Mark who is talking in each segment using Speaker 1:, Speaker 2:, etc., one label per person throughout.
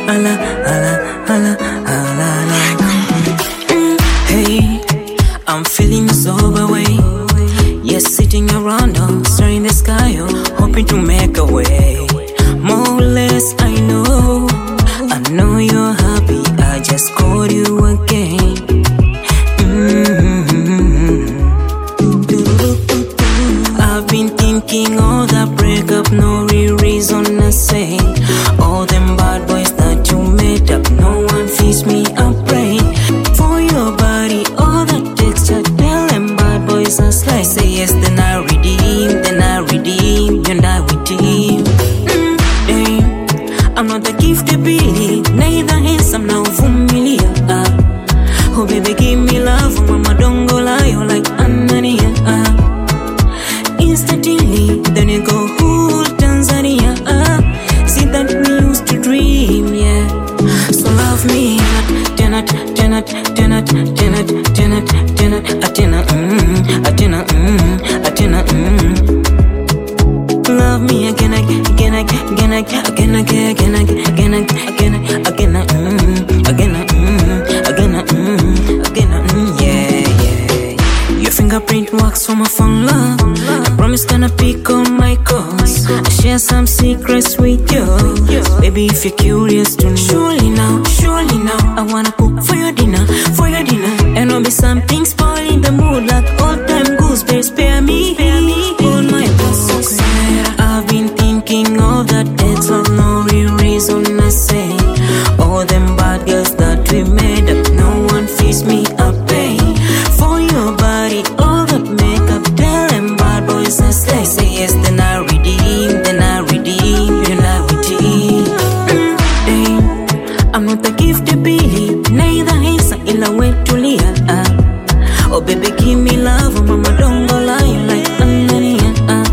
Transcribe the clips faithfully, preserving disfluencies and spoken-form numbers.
Speaker 1: ala, ala, ala, ala, ala. Mm, hey, I'm feeling so away. Yes, sitting around, oh, staring the sky, oh, hoping to make a way. More or less, I know, I know you're happy. I just called you again. Mm-hmm. I've been thinking all that breakup, no real reason I say. All them bad boys that you made up, no one feeds me up, pray for your body. All that texture, tell them bad boys are slice. Say yes, then I redeem, then I redeem, and I redeem. Mm, damn, I'm not the gifted Billy, neither handsome now familiar. Uh, oh baby, give me love, mama don't go lie, you like Anania. Uh, instantly, then you go whole Tanzania. Uh, see that we used to dream, yeah. So love me, Janet, Janet, Janet, Janet, Janet, Janet, Atina, mm, Atina, mm, Atina, mm. Love me again, again, again, again, again, again, again, again, again, again, mm, again, mm, again, mm, again, mm, yeah, yeah. Your fingerprint works for my phone, love. I promise gonna pick on my calls. I share some secrets with you, baby. If you're curious to know, surely now, surely now, I wanna cook for your dinner, for your dinner, and there'll be something spoiling the mood like old time gooseberries. Spare me, spare me, hold my boss. I've been thinking of that ex love, no real reason I say. All them bad girls that we made up, no one feeds me up, pay for your body. All that makeup, tell them bad boys I slay. Say yes, then I redeem, then I redeem, then I redeem. Mm, damn, I'm not the gifted Billy, neither handsome ila wetulia. Uh, oh baby, give me love, mama don't go lie like Anania. Uh,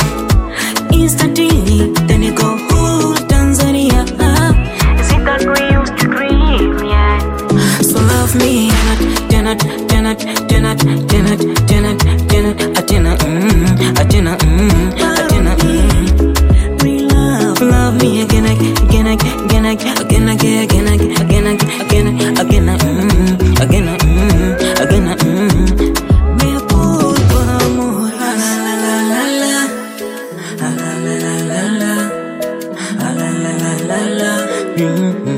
Speaker 1: instantly, then you go whole Tanzania. Uh, is it that we used to dream, yeah? So love me, Janet, Janet, Janet, Janet, Janet, Janet, Atina, mm, Atina, mm, Atina, mm. Real love, love me again, again, again, again, again, again, again, again, again, again, mm, again, mm, again, mm. Me apuro por amor, la la la la la, la la la la la, la la la la la.